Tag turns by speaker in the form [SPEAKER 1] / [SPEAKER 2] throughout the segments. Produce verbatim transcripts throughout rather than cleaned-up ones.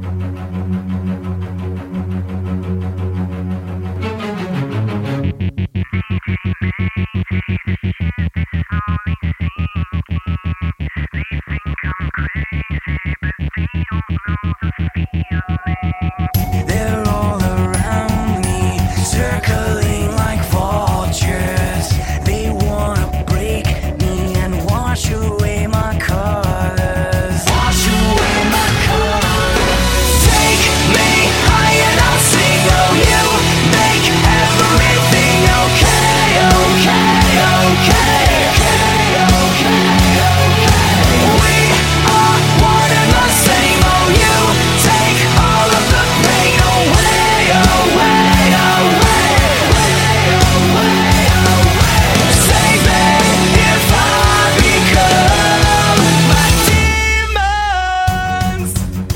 [SPEAKER 1] They're all around me, circling like vultures. They wanna break me and wash away my colors. Wash away my colors. Take me high and I'll sing. Oh, you make everything okay, okay, okay, okay, okay, okay. We are one and the same. Oh, you take all of the pain away, away, away, away, away. Save me if I become my demons.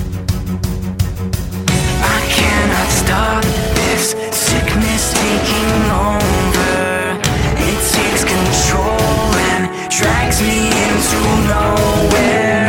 [SPEAKER 1] I cannot stop this sickness taking over. It takes control and drags me into nowhere.